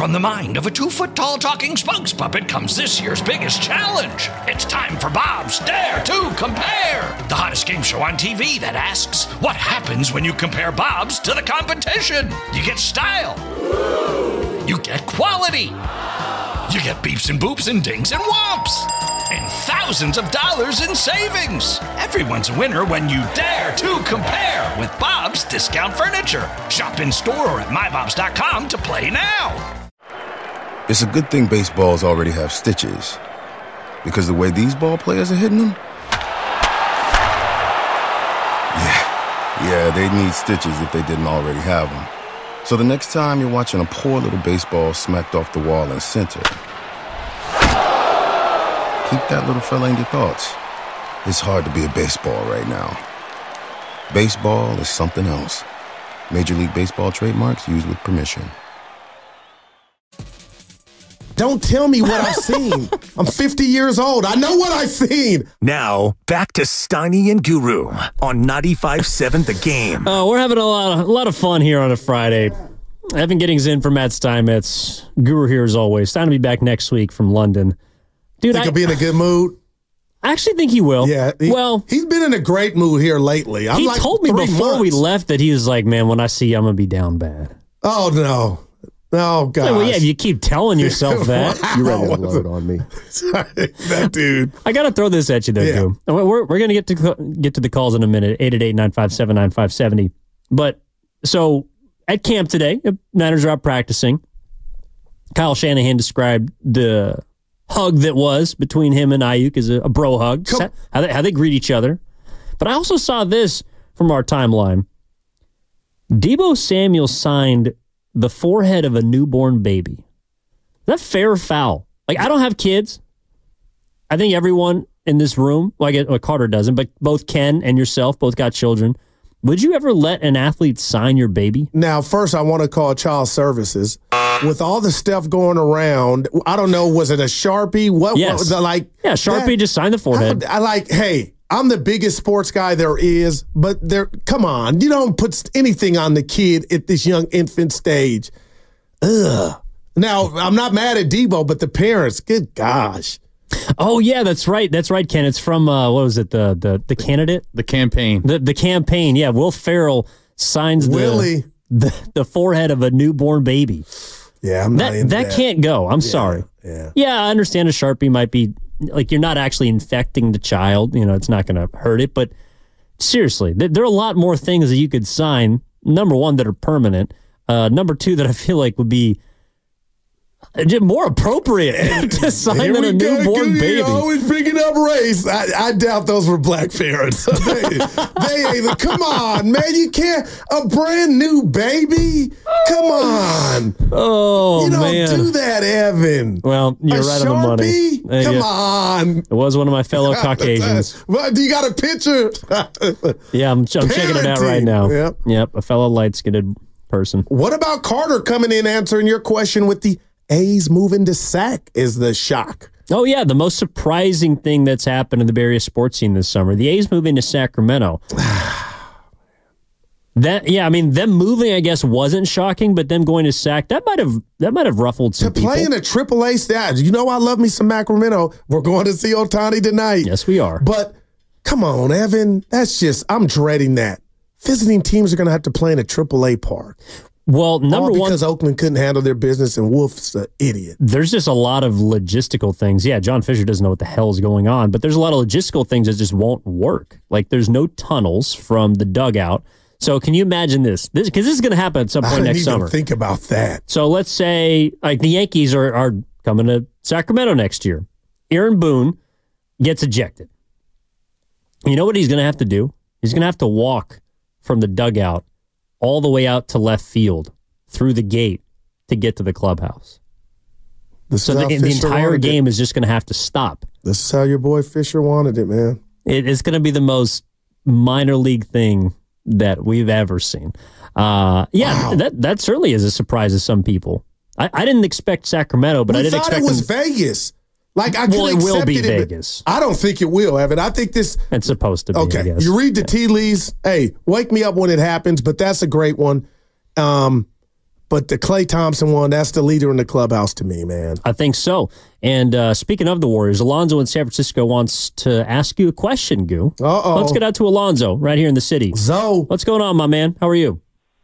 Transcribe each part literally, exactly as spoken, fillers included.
From the mind of a two-foot-tall talking spokes puppet comes this year's biggest challenge. It's time for Bob's Dare to Compare, the hottest game show on T V that asks, what happens when you compare Bob's to the competition? You get style. You get quality. You get beeps and boops and dings and whomps. And thousands of dollars in savings. Everyone's a winner when you dare to compare with Bob's Discount Furniture. Shop in store or at my bobs dot com to play now. It's a good thing baseballs already have stitches, because the way these ball players are hitting them, yeah, yeah, they need stitches if they didn't already have them. So the next time you're watching a poor little baseball smacked off the wall in center, keep that little fella in your thoughts. It's hard to be a baseball right now. Baseball is something else. Major League Baseball trademarks used with permission. Don't tell me what I've seen. I'm fifty years old. I know what I've seen. Now, back to Steiny and Guru on ninety-five point seven The Game. Uh, we're having a lot, of, a lot of fun here on a Friday. Evan Giddings in for Matt Steinmetz. Guru here as always. Steiny will be back next week from London. Dude, think I, he'll be in a good mood? I actually think he will. Yeah. He, well, he's been in a great mood here lately. I'm he like told me before months. we left that he was like, man, when I see you, I'm going to be down bad. Oh, no. Oh, God. Well, yeah, if you keep telling yourself that. Wow. You're ready to load on me. That dude. I got to throw this at you, though, Yeah. Goo. We're, we're going to get to get to the calls in a minute, eight eight eight, nine five seven, nine five seven zero. But, so, at camp today, Niners are out practicing. Kyle Shanahan described the hug that was between him and Ayuk as a, a bro hug, Come- how they, how they greet each other. But I also saw this from our timeline. Deebo Samuel signed the forehead of a newborn baby. Is that fair or foul? Like, I don't have kids. I think everyone in this room, well, I guess well, Carter doesn't, but both Ken and yourself both got children. Would you ever let an athlete sign your baby? Now, first, I want to call Child Services. With all the stuff going around, I don't know, was it a Sharpie? What, Yes. what was it like? Yeah, Sharpie that- just signed the forehead. I, I like, hey, I'm the biggest sports guy there is, but there, come on, you don't put anything on the kid at this young infant stage. Ugh. Now, I'm not mad at Deebo, but the parents, good gosh. Oh, yeah, that's right. That's right, Ken. It's from, uh, what was it, the the the candidate? The campaign. The the campaign, yeah. Will Ferrell signs the, Willie. the the forehead of a newborn baby. Yeah, I'm not That, into that that. can't go. I'm sorry. Yeah. Yeah, I understand a Sharpie might be, like, you're not actually infecting the child. You know, it's not going to hurt it. But seriously, th- there are a lot more things that you could sign, number one, that are permanent. Uh, number two, that I feel like would be just more appropriate to sign Here than a we go. newborn You're baby. always picking up race. I, I doubt those were black parents. they, they ain't. Come on, man. You can't. A brand new baby. Come on. Oh, you don't man. do that, Evan. Well, you're a right Sharpie? on the money. Uh, Come yeah. on. It was one of my fellow Caucasians. What, do you got a picture? Yeah, I'm, I'm checking it out right Parenting. now. Yep. Yep, a fellow light-skinned person. What about Carter coming in answering your question with the A's moving to Sac is the shock? Oh, yeah, the most surprising thing that's happened in the Bay Area sports scene this summer. The A's moving to Sacramento. That yeah, I mean, them moving, I guess, wasn't shocking, but them going to Sac, that might have that might have ruffled some to play people. in a triple A stat. You know I love me some Sacramento. We're going to see Ohtani tonight. Yes, we are. But come on, Evan. That's just, I'm dreading that. Visiting teams are going to have to play in a triple A park. Well, number All one, because Oakland couldn't handle their business and Wolf's an idiot. there's just a lot of logistical things. Yeah, John Fisher doesn't know what the hell is going on, but there's a lot of logistical things that just won't work. Like there's no tunnels from the dugout. So can you imagine this? This because this is going to happen at some I point didn't next even summer. think about that. So let's say like the Yankees are, are coming to Sacramento next year. Aaron Boone gets ejected. You know what he's going to have to do? He's going to have to walk from the dugout all the way out to left field through the gate to get to the clubhouse. This So is the, how the Fisher entire wanted game it. is just going to have to stop. This is how your boy Fisher wanted it, man. It, it's going to be the most minor league thing that we've ever seen. Uh, yeah, Wow. that that certainly is a surprise to some people. I, I didn't expect Sacramento, but we I did thought expect it was them- Vegas. Like I Well, could it will accept be it, but Vegas. I don't think it will, Evan. I think this. It's supposed to be. I Okay, guess. you read the tea leaves. Hey, wake me up when it happens. But that's a great one. Um, But the Klay Thompson one, that's the leader in the clubhouse to me, man. I think so. And uh, speaking of the Warriors, Alonzo in San Francisco wants to ask you a question, Goo. Uh-oh. Let's get out to Alonzo right here in the city. Zo. What's going on, my man? How are you?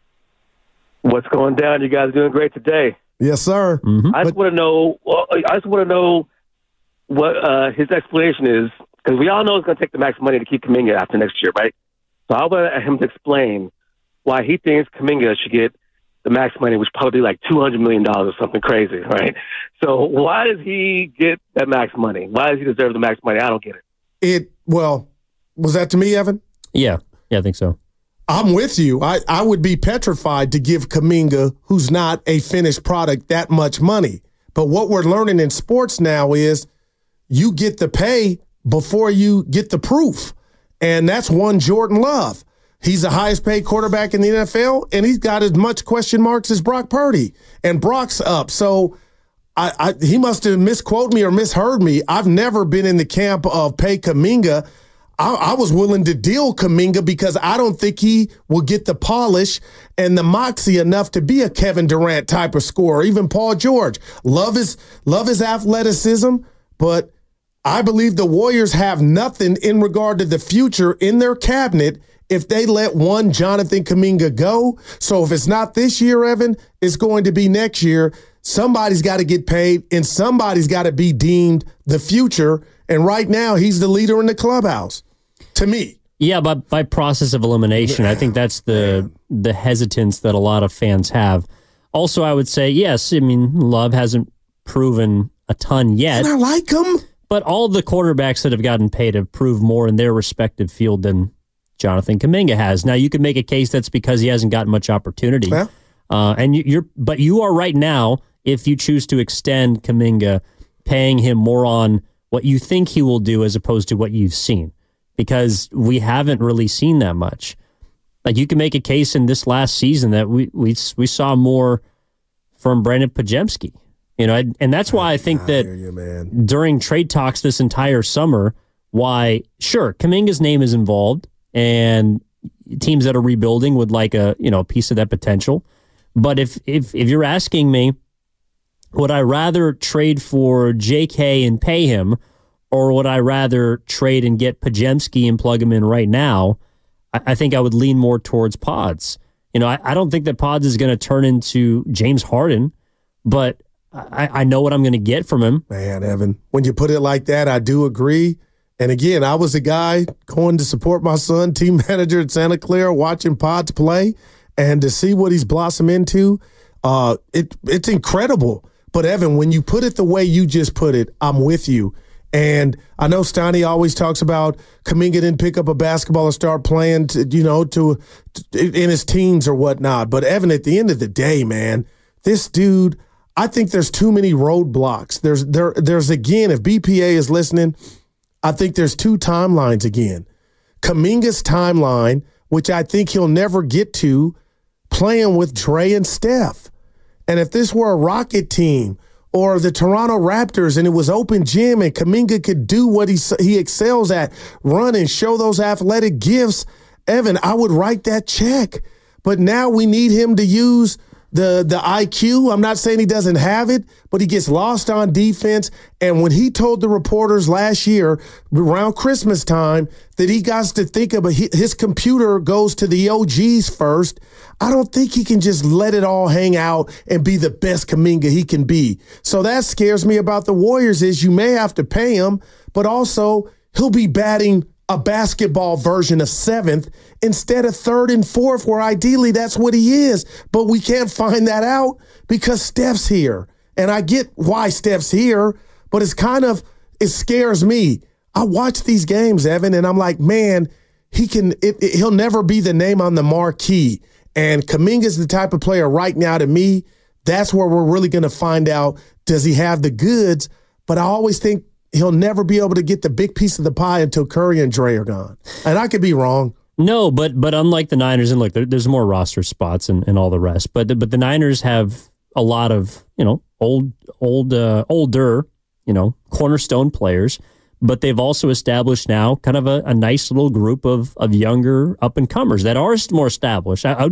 What's going down? You guys are doing great today. Yes, sir. Mm-hmm. I just want to know. Well, I just want to know what uh, his explanation is, because we all know it's going to take the max money to keep Kuminga after next year, right? So I want him to explain why he thinks Kuminga should get the max money, which probably like two hundred million dollars or something crazy, right? So why does he get that max money? Why does he deserve the max money? I don't get it. It well, was that to me, Evan? Yeah. Yeah, I think so. I'm with you. I, I would be petrified to give Kuminga, who's not a finished product, that much money. But what we're learning in sports now is you get the pay before you get the proof. And that's one Jordan Love. He's the highest paid quarterback in the N F L, and he's got as much question marks as Brock Purdy. And Brock's up. So I, I, he must have misquoted me or misheard me. I've never been in the camp of pay Kuminga. I, I was willing to deal Kuminga because I don't think he will get the polish and the moxie enough to be a Kevin Durant type of scorer, even Paul George. Love his, love his athleticism, but I believe the Warriors have nothing in regard to the future in their cabinet if they let one Jonathan Kuminga go. So if it's not this year, Evan, it's going to be next year. Somebody's got to get paid, and somebody's got to be deemed the future. And right now, he's the leader in the clubhouse, to me. Yeah, but by process of elimination, I think that's the the hesitance that a lot of fans have. Also, I would say, yes, I mean, Love hasn't proven a ton yet. And I like him. But all the quarterbacks that have gotten paid have proved more in their respective field than Jonathan Kuminga has. Now, you could make a case that's because he hasn't gotten much opportunity. Yeah. Uh, and you, you're, but you are right now, if you choose to extend Kuminga, paying him more on what you think he will do as opposed to what you've seen, because we haven't really seen that much. Like, you can make a case in this last season that we we we saw more from Brandon Podziemski. You know, and that's why I think that you, during trade talks this entire summer, why, sure, Kuminga's name is involved, and teams that are rebuilding would like a, you know, a piece of that potential. But if if if you're asking me, would I rather trade for J K and pay him, or would I rather trade and get Podziemski and plug him in right now? I, I think I would lean more towards Pods. You know, I, I don't think that Pods is going to turn into James Harden, but I, I know what I'm going to get from him. Man, Evan, when you put it like that, I do agree. And again, I was a guy going to support my son, team manager at Santa Clara, watching Pods play, and to see what he's blossomed into, uh, it it's incredible. But Evan, when you put it the way you just put it, I'm with you. And I know Steiny always talks about Kuminga didn't pick up a basketball and start playing, to, you know, to, to in his teens or whatnot. But Evan, at the end of the day, man, this dude, I think there's too many roadblocks. There's there there's again, if B P A is listening, I think there's two timelines again. Kuminga's timeline, which I think he'll never get to, playing with Dre and Steph. And if this were a Rocket team or the Toronto Raptors and it was open gym and Kuminga could do what he he excels at, run and show those athletic gifts, Evan, I would write that check. But now we need him to use the the I Q. I'm not saying he doesn't have it, but he gets lost on defense. And when he told the reporters last year around Christmas time that he got to think of a, his computer goes to the O Gs first, I don't think he can just let it all hang out and be the best Kuminga he can be. So that scares me about the Warriors is you may have to pay him, but also he'll be batting a basketball version of seventh instead of third and fourth, where ideally that's what he is. But we can't find that out because Steph's here. And I get why Steph's here, but it's kind of, it scares me. I watch these games, Evan, and I'm like, man, he can, it, it, he'll never be the name on the marquee. And Kuminga's the type of player right now, to me, that's where we're really going to find out, does he have the goods? But I always think he'll never be able to get the big piece of the pie until Curry and Dre are gone. And I could be wrong. No, but but unlike the Niners, and look, there, there's more roster spots and, and all the rest, but the, but the Niners have a lot of, you know, old, old, uh, older, you know, cornerstone players, but they've also established now kind of a, a nice little group of of younger up-and-comers that are more established. I, I would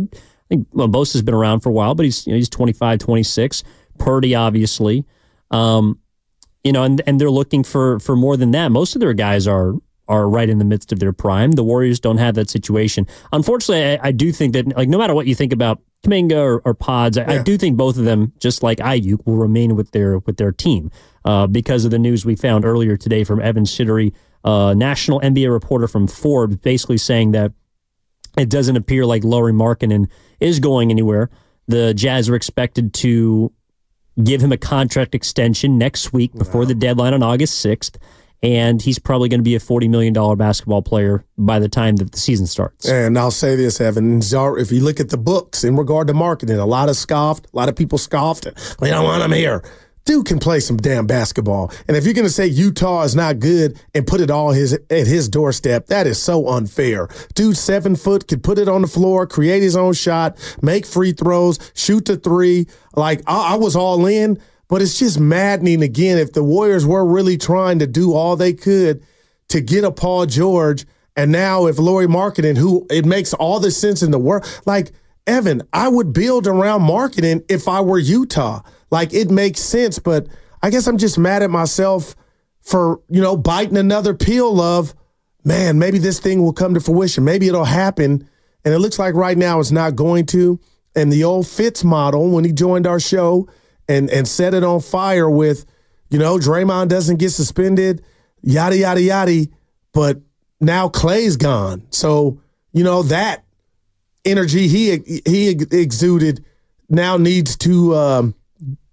think well, Bosa's been around for a while, but he's you know, he's twenty-five, twenty-six. Purdy, obviously. Um, you know, and and they're looking for for more than that. Most of their guys are are right in the midst of their prime. The Warriors don't have that situation. Unfortunately, I, I do think that, like, no matter what you think about Kuminga or, or Pods, I, yeah. I do think both of them, just like Ayuk, will remain with their with their team uh, because of the news we found earlier today from Evan Shittery, uh, national N B A reporter from Forbes, basically saying that it doesn't appear like Lauri Markkanen is going anywhere. The Jazz are expected to give him a contract extension next week before wow. the deadline on August sixth, and he's probably going to be a forty million dollars basketball player by the time that the season starts. And I'll say this, Evan, if you look at the books in regard to Markkanen, a lot of scoffed, a lot of people scoffed. We don't want him here. Dude can play some damn basketball. And if you're going to say Utah is not good and put it all his at his doorstep, that is so unfair. Dude, seven foot, could put it on the floor, create his own shot, make free throws, shoot the three. Like, I, I was all in, but it's just maddening again. If the Warriors were really trying to do all they could to get a Paul George, and now if Lauri Markkanen, who it makes all the sense in the world, like, Evan, I would build around Markkanen if I were Utah. Like, it makes sense, but I guess I'm just mad at myself for, you know, biting another pill of, man, maybe this thing will come to fruition. Maybe it'll happen. And it looks like right now it's not going to. And the old Fitz model, when he joined our show and, and set it on fire with, you know, Draymond doesn't get suspended, yada, yada, yada. But now Clay's gone. So, you know, that energy he he exuded now needs to um, –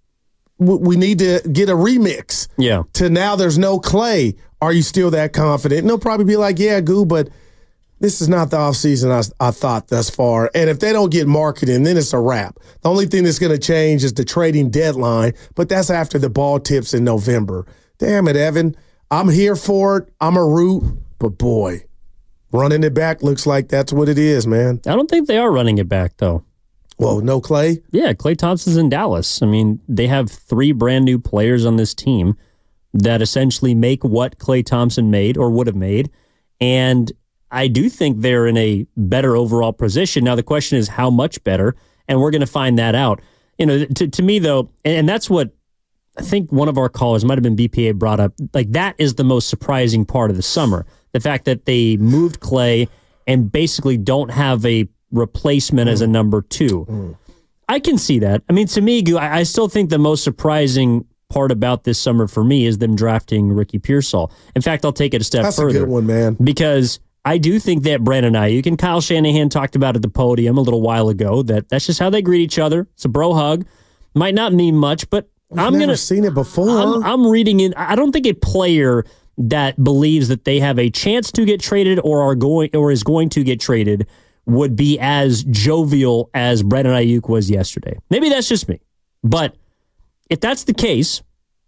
we need to get a remix. Yeah. To now there's no Clay. Are you still that confident? And they'll probably be like, yeah, Goo, but this is not the offseason I, I thought thus far. And if they don't get Markkanen, then it's a wrap. The only thing that's going to change is the trading deadline, but that's after the ball tips in November. Damn it, Evan. I'm here for it. I'm a root, but boy, running it back looks like that's what it is, man. I don't think they are running it back, though. Well, no Clay? Yeah, Klay Thompson's in Dallas. I mean, they have three brand new players on this team that essentially make what Klay Thompson made or would have made. And I do think they're in a better overall position. Now, the question is how much better, and we're going to find that out. You know, to, to me, though, and that's what I think one of our callers, might have been B P A, brought up, like that is the most surprising part of the summer. The fact that they moved Klay and basically don't have a replacement mm. as a number two. Mm. I can see that. I mean, to me, I, I still think the most surprising part about this summer for me is them drafting Ricky Pearsall. In fact, I'll take it a step That's further. That's a good one, man. Because I do think that Brandon Ayuk and Kyle Shanahan talked about at the podium a little while ago that that's just how they greet each other. It's a bro hug. Might not mean much, but We've I'm never gonna seen it before. I'm, I'm reading in. I don't think a player that believes that they have a chance to get traded or are going or is going to get traded would be as jovial as Brandon Ayuk was yesterday. Maybe that's just me. But if that's the case,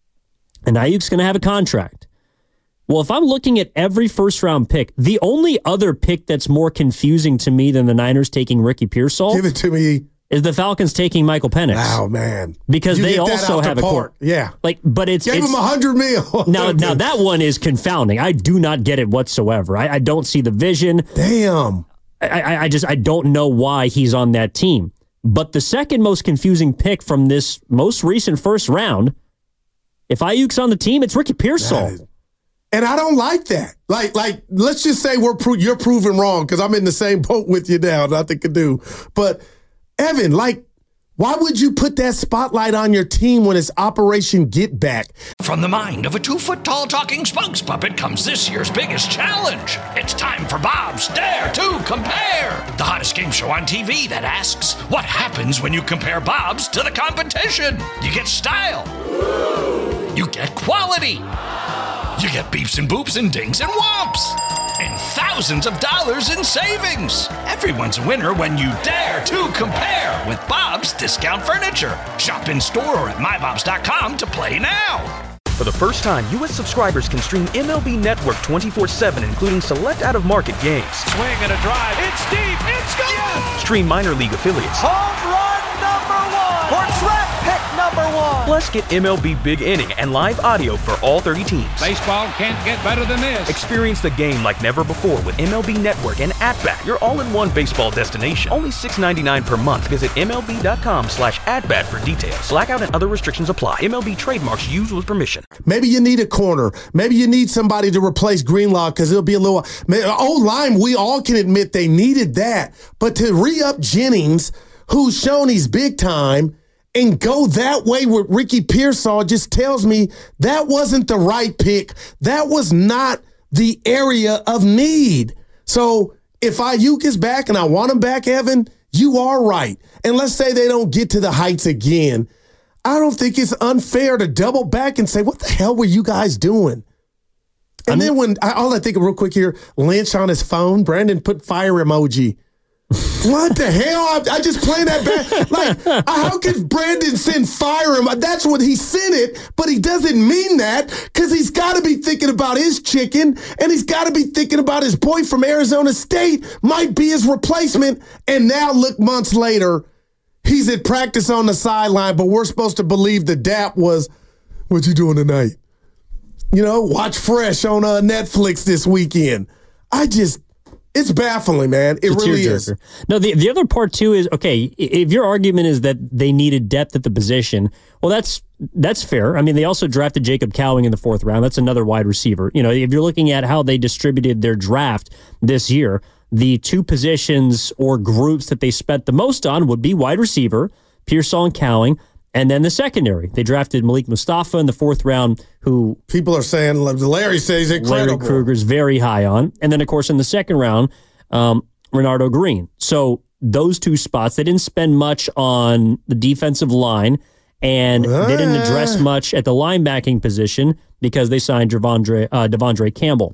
and Ayuk's going to have a contract, well, if I'm looking at every first-round pick, the only other pick that's more confusing to me than the Niners taking Ricky Pearsall Give it to me. is the Falcons taking Michael Penix. Wow, man. Because you they also have a court. Yeah. Like, but it's... Gave it's, him a hundred mil. now, now, that one is confounding. I do not get it whatsoever. I, I don't see the vision. Damn. I, I just I don't know why he's on that team. But the second most confusing pick from this most recent first round, if Ayuk's on the team, it's Ricky Pearsall. And I don't like that. Like, like let's just say we're pro- you're proven wrong because I'm in the same boat with you now. Nothing to do. But Evan, like, why would you put that spotlight on your team when it's Operation Get Back? From the mind of a two-foot-tall talking spokes puppet comes this year's biggest challenge. It's time for Bob's Dare to Compare, the hottest game show on T V that asks, what happens when you compare Bob's to the competition? You get style. You get quality. You get beeps and boops and dings and whomps. And thousands of dollars in savings. Everyone's a winner when you dare to compare with Bob's Discount Furniture. Shop in store or at my bobs dot com to play now. For the first time, U S subscribers can stream M L B Network twenty-four seven, including select out-of-market games. Swing and a drive. It's deep. It's gone. Stream minor league affiliates. Home run number one. Or draft pick number one. on! Plus, get M L B Big Inning and live audio for all thirty teams. Baseball can't get better than this. Experience the game like never before with M L B Network and At-Bat, your all-in-one baseball destination. Only six dollars and ninety-nine cents per month. Visit MLB.com slash at-bat for details. Blackout and other restrictions apply. M L B trademarks used with permission. Maybe you need a corner. Maybe you need somebody to replace Greenlaw because it'll be a little... Old line, we all can admit they needed that. But to re-up Jennings, who's shown he's big time, and go that way with Ricky Pearsall just tells me that wasn't the right pick. That was not the area of need. So if Ayuk is back and I want him back, Evan, you are right. And let's say they don't get to the heights again. I don't think it's unfair to double back and say, what the hell were you guys doing? And I'm, then when, I, all I think of real quick here, Lynch on his phone, Brandon put fire emoji. What the hell? I, I just played that back. Like, how could Brandon send fire him? That's what he sent it, but he doesn't mean that because he's got to be thinking about his chicken and he's got to be thinking about his boy from Arizona State might be his replacement. And now look months later, he's at practice on the sideline, but we're supposed to believe the D A P was, what you doing tonight? You know, watch Fresh on uh, Netflix this weekend. I just... It's baffling, man. It it's really is. No, the the other part too is, okay, if your argument is that they needed depth at the position, well, that's that's fair. I mean, they also drafted Jacob Cowing in the fourth round. That's another wide receiver. You know, if you're looking at how they distributed their draft this year, the two positions or groups that they spent the most on would be wide receiver, Pearsall and Cowing, and then the secondary. They drafted Malik Mustafa in the fourth round, who... People are saying, Larry says incredible. Larry Kruger's very high on. And then, of course, in the second round, um, Renardo Green. So those two spots, they didn't spend much on the defensive line, and uh. they didn't address much at the linebacking position because they signed Devondre, uh, Devondre Campbell.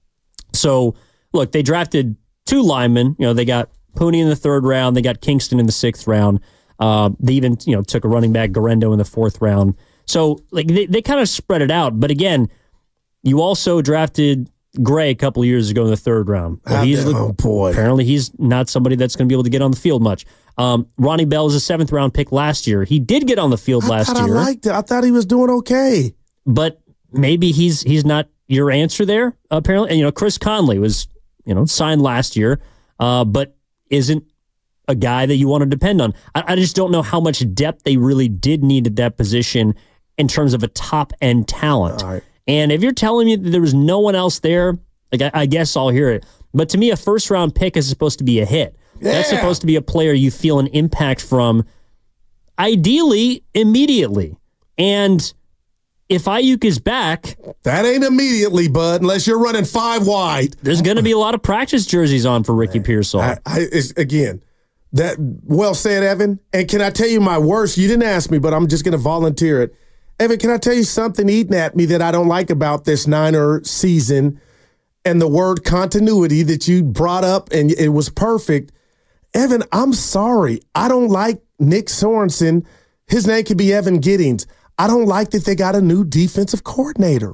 So, look, they drafted two linemen. You know, they got Pooney in the third round. They got Kingston in the sixth round. Uh, they even, you know, took a running back, Garendo, in the fourth round. So, like, they, they kind of spread it out. But again, you also drafted Gray a couple of years ago in the third round. Well, he's, oh, boy. Apparently, he's not somebody that's going to be able to get on the field much. Um, Ronnie Bell was a seventh round pick last year. He did get on the field I last year. I liked it. I thought he was doing okay. But maybe he's he's not your answer there, apparently. And, you know, Chris Conley was, you know, signed last year, uh, but isn't a guy that you want to depend on. I, I just don't know how much depth they really did need at that position in terms of a top-end talent. Right. And if you're telling me that there was no one else there, like I, I guess I'll hear it. But to me, a first-round pick is supposed to be a hit. Yeah. That's supposed to be a player you feel an impact from, ideally, immediately. And if Ayuk is back... That ain't immediately, bud, unless you're running five wide. There's going to be a lot of practice jerseys on for Ricky Pearsall. I, I, it's, again... That well said, Evan. And can I tell you my worst? You didn't ask me, but I'm just going to volunteer it. Evan, can I tell you something eating at me that I don't like about this Niner season and the word continuity that you brought up, and it was perfect. Evan, I'm sorry. I don't like Nick Sorensen. His name could be Evan Giddings. I don't like that they got a new defensive coordinator.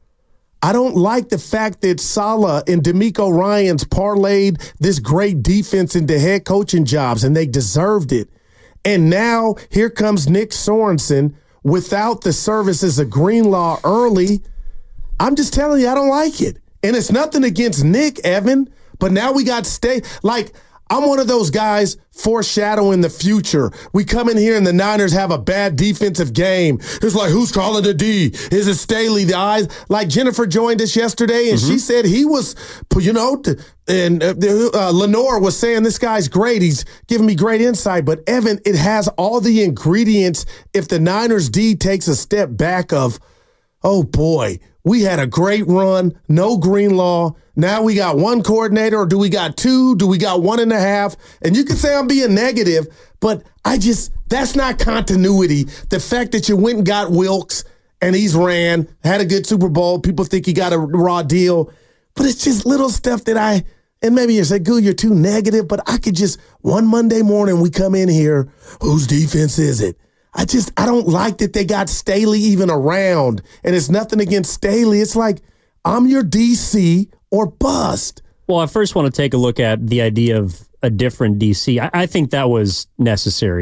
I don't like the fact that Saleh and DeMeco Ryans parlayed this great defense into head coaching jobs, and they deserved it. And now here comes Nick Sorensen without the services of Greenlaw early. I'm just telling you, I don't like it. And it's nothing against Nick, Evan, but now we got stay. Like, I'm one of those guys foreshadowing the future. We come in here and the Niners have a bad defensive game. It's like, who's calling the D? Is it Staley? The eyes? Like Jennifer joined us yesterday and mm-hmm. she said he was, you know, and uh, Lenore was saying this guy's great. He's giving me great insight. But Evan, it has all the ingredients if the Niners D takes a step back of, oh boy, we had a great run, no Greenlaw. Now we got one coordinator, or do we got two? Do we got one and a half? And you can say I'm being negative, but I just, that's not continuity. The fact that you went and got Wilkes and he's ran, had a good Super Bowl, people think he got a raw deal, but it's just little stuff that I, and maybe you say, Goo, you're too negative, but I could just, one Monday morning we come in here, whose defense is it? I just, I don't like that they got Staley even around. And it's nothing against Staley. It's like, I'm your D C or bust. Well, I first want to take a look at the idea of a different D C. I, I think that was necessary.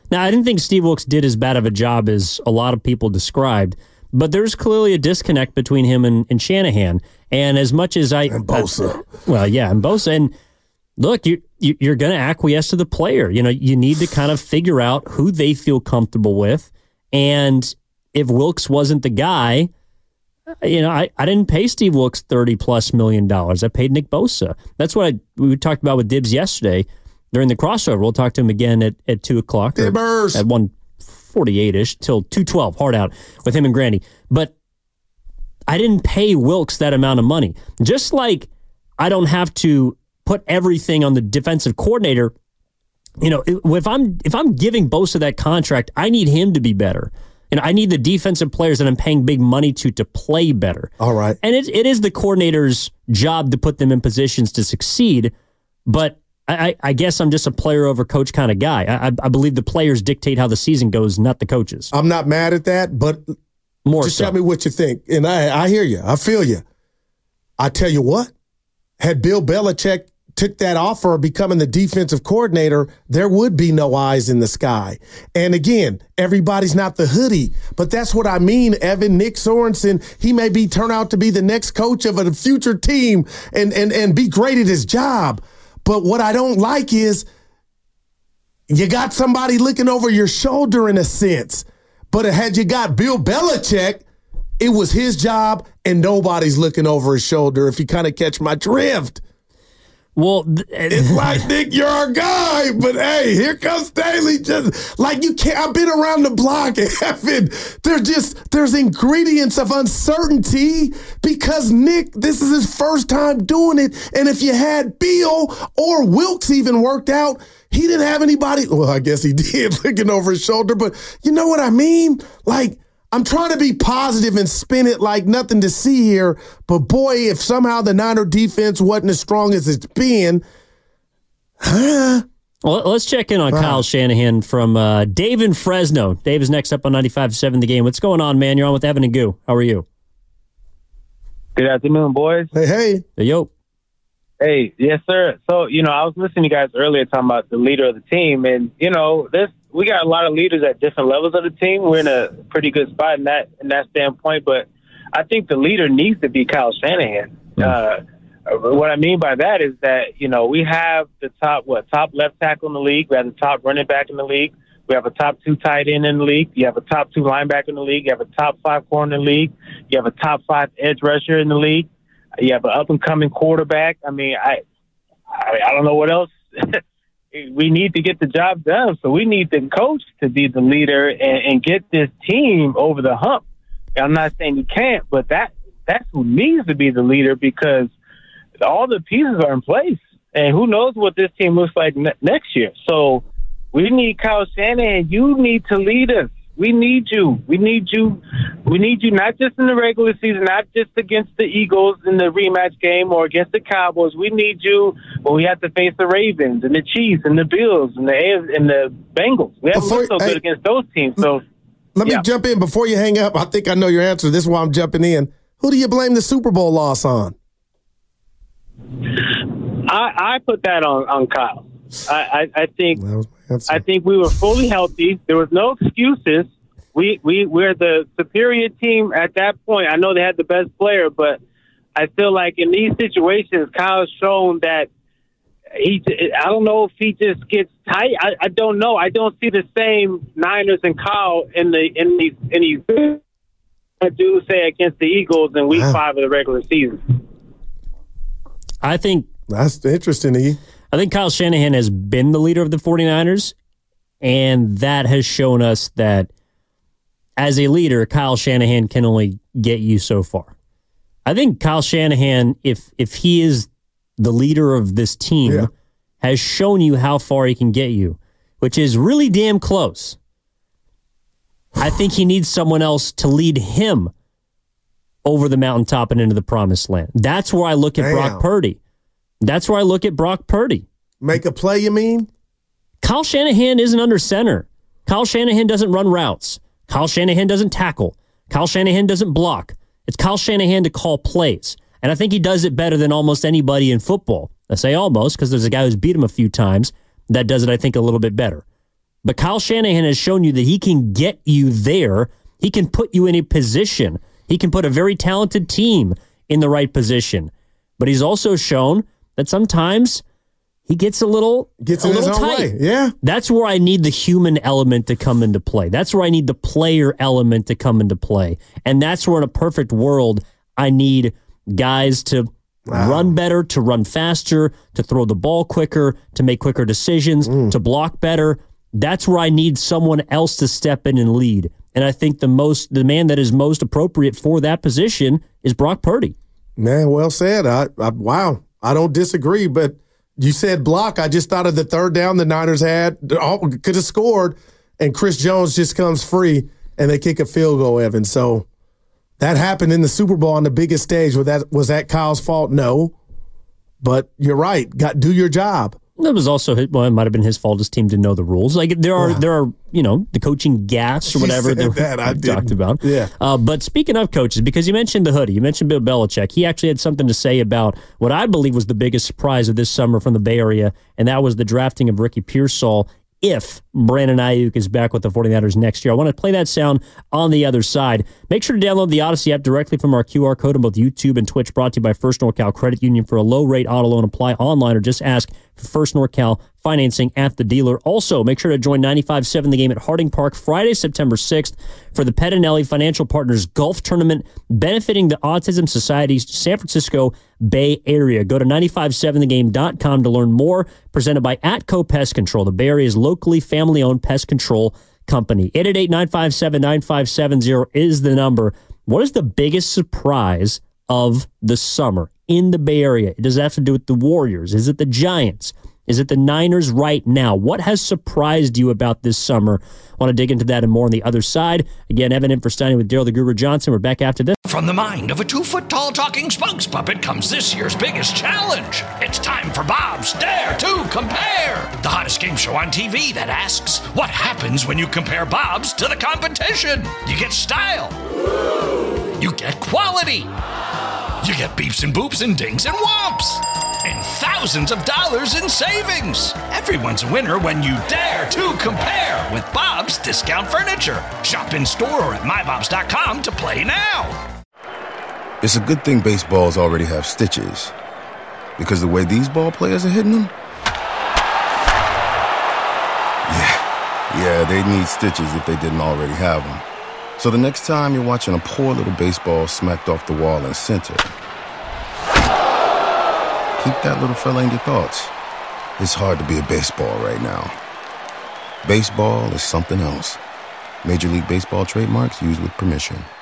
Now, I didn't think Steve Wilks did as bad of a job as a lot of people described, but there's clearly a disconnect between him and, and Shanahan. And as much as I... And Bosa. Uh, well, yeah, and Bosa. And look, you, you, you're going to acquiesce to the player. You know, you need to kind of figure out who they feel comfortable with. And if Wilks wasn't the guy, you know, I, I didn't pay Steve Wilks thirty plus million dollars. I paid Nick Bosa. That's what I, we talked about with Dibs yesterday during the crossover. We'll talk to him again at, at two o'clock. Dibbers. At one forty-eight-ish till two twelve, hard out with him and Grandy. But I didn't pay Wilks that amount of money. Just like I don't have to put everything on the defensive coordinator. You know, if I'm if I'm giving Bosa that contract, I need him to be better. And I need the defensive players that I'm paying big money to to play better. All right. And it, it is the coordinator's job to put them in positions to succeed. But I, I guess I'm just a player over coach kind of guy. I, I believe the players dictate how the season goes, not the coaches. I'm not mad at that, but More just so. tell me what you think. And I, I hear you. I feel you. I tell you what, had Bill Belichick took that offer of becoming the defensive coordinator, there would be no eyes in the sky. And again, everybody's not the hoodie, but that's what I mean. Evan, Nick Sorensen, he may be turn out to be the next coach of a future team and and and be great at his job. But what I don't like is you got somebody looking over your shoulder in a sense. But had you got Bill Belichick, it was his job and nobody's looking over his shoulder, if you kind of catch my drift. Well, th- It's like, Nick, you're our guy, but hey, here comes Staley. Just like you can't. I've been around the block, Evan. There's just there's ingredients of uncertainty because Nick, this is his first time doing it, and if you had Bill or Wilks even worked out, he didn't have anybody. Well, I guess he did looking over his shoulder, but you know what I mean? Like, I'm trying to be positive and spin it like nothing to see here, but boy, if somehow the Niner defense wasn't as strong as it's been, huh? Well, let's check in on Wow. Kyle Shanahan from uh, Dave in Fresno. Dave is next up on ninety-five seven The Game. What's going on, man? You're on with Evan and Goo. How are you? Good afternoon, boys. Hey, hey. Hey, yo. Hey, yes, sir. So, you know, I was listening to you guys earlier talking about the leader of the team, and, you know, this we got a lot of leaders at different levels of the team. We're in a pretty good spot in that in that standpoint, but I think the leader needs to be Kyle Shanahan. Uh, what I mean by that is that, you know, we have the top, what, top left tackle in the league. We have the top running back in the league. We have a top two tight end in the league. You have a top two linebacker in the league. You have a top five corner in the league. You have a top five edge rusher in the league. You have an up-and-coming quarterback. I mean, I, I, I don't know what else. We need to get the job done, so we need the coach to be the leader and, and get this team over the hump. I'm not saying you can't, but that that's who needs to be the leader because all the pieces are in place, and who knows what this team looks like ne- next year. So we need Kyle Shanahan. You need to lead us. We need you. We need you. We need you not just in the regular season, not just against the Eagles in the rematch game or against the Cowboys. We need you when we have to face the Ravens and the Chiefs and the Bills and the and the Bengals. We haven't Before- looked so good hey, against those teams. So Let yeah. me jump in before you hang up. I think I know your answer. This is why I'm jumping in. Who do you blame the Super Bowl loss on? I, I put that on, on Kyle. I, I, I think That was my answer. I think we were fully healthy. There was no excuses. We we we're the superior team at that point. I know they had the best player, but I feel like in these situations, Kyle's shown that he. I don't know if he just gets tight. I, I don't know. I don't see the same Niners and Kyle in the in these in these. I do say against the Eagles in Week Wow. Five of the regular season. I think That's interesting to you. I think Kyle Shanahan has been the leader of the 49ers, and that has shown us that as a leader, Kyle Shanahan can only get you so far. I think Kyle Shanahan, if if he is the leader of this team, Yeah. has shown you how far he can get you, which is really damn close. I think he needs someone else to lead him over the mountaintop and into the promised land. That's where I look at Damn. Brock Purdy. That's where I look at Brock Purdy. Make a play, you mean? Kyle Shanahan isn't under center. Kyle Shanahan doesn't run routes. Kyle Shanahan doesn't tackle. Kyle Shanahan doesn't block. It's Kyle Shanahan to call plays. And I think he does it better than almost anybody in football. I say almost because there's a guy who's beat him a few times that does it, I think, a little bit better. But Kyle Shanahan has shown you that he can get you there. He can put you in a position. He can put a very talented team in the right position. But he's also shown that sometimes he gets a little, gets a in little his own tight. way. Yeah. That's where I need the human element to come into play. That's where I need the player element to come into play. And that's where in a perfect world, I need guys to wow. run better, to run faster, to throw the ball quicker, to make quicker decisions, mm. to block better. That's where I need someone else to step in and lead. And I think the most the man that is most appropriate for that position is Brock Purdy. Man, well said. I, I wow. I don't disagree, but you said block. I just thought of the third down the Niners had. Could have scored, and Chris Jones just comes free, and they kick a field goal, Evan. So that happened in the Super Bowl on the biggest stage. Was that, was that Kyle's fault? No. But you're right. Got do your job. It was also, well, it might have been his fault. His team didn't know the rules. Like there are, yeah. there are, you know, the coaching gaffes or whatever that, that I talked about. Yeah. Uh, but speaking of coaches, because you mentioned the hoodie, you mentioned Bill Belichick. He actually had something to say about what I believe was the biggest surprise of this summer from the Bay Area, and that was the drafting of Ricky Pearsall. If Brandon Ayuk is back with the 49ers next year. I want to play that sound on the other side. Make sure to download the Odyssey app directly from our Q R code on both YouTube and Twitch, brought to you by First NorCal Credit Union for a low-rate auto loan. Apply online or just ask for First NorCal financing at the dealer. Also, make sure to join ninety-five point seven The Game at Harding Park Friday, September sixth for the Pettinelli Financial Partners Golf Tournament benefiting the Autism Society's San Francisco Bay Area. Go to nine five seven the game dot com to learn more. Presented by Atco Pest Control, the Bay Area's locally family-owned pest control company. eight eight eight, nine five seven, nine five seven zero is the number. What is the biggest surprise of the summer in the Bay Area? Does it have to do with the Warriors? Is it the Giants? Is it the Niners right now? What has surprised you about this summer? I want to dig into that and more on the other side. Again, Evan in for Steiny with Daryl the Guru Johnson. We're back after this. From the mind of a two-foot-tall talking spokes puppet comes this year's biggest challenge. It's time for Bob's Dare to Compare, the hottest game show on T V that asks, what happens when you compare Bob's to the competition? You get style. You get quality. You get beeps and boops and dings and whomps. And thousands of dollars in savings. Everyone's a winner when you dare to compare with Bob's Discount Furniture. Shop in store or at my bobs dot com to play now. It's a good thing baseballs already have stitches, because the way these ball players are hitting them, yeah, yeah, they need stitches if they didn't already have them. So the next time you're watching a poor little baseball smacked off the wall in center, keep that little fella in your thoughts. It's hard to be a baseball right now. Baseball is something else. Major League Baseball trademarks used with permission.